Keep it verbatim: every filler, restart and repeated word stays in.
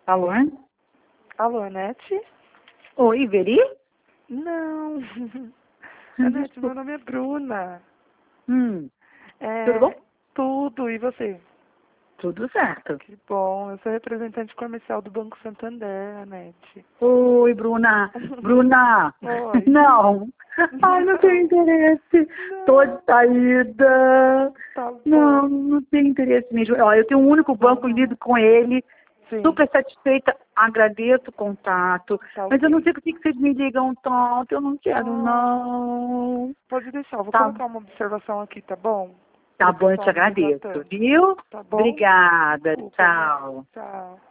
Alô? Alô, Anete? Oi, Veri? Não. Anete, meu nome é Bruna. Hum, É, tudo bom? Tudo, e você? Tudo certo. Que bom, eu sou representante comercial do Banco Santander, Anete. Oi, Bruna. Bruna! Oi. Não. Ai, não tenho interesse. Tô Não. distraída. Tá bom. Não, não tenho interesse mesmo. Ó, eu tenho um único banco, Uhum. lido com ele. Sim. Super satisfeita, agradeço o contato. Tá Mas eu ok. não sei por que que vocês me ligam tanto. Eu não quero, Ah, não. Pode deixar, eu vou Tá, colocar uma observação aqui, tá bom? tá Pro bom, eu te pessoal não ligar agradeço, tanto. viu? Tá bom? Obrigada. Desculpa, Anete. Tchau. Tchau.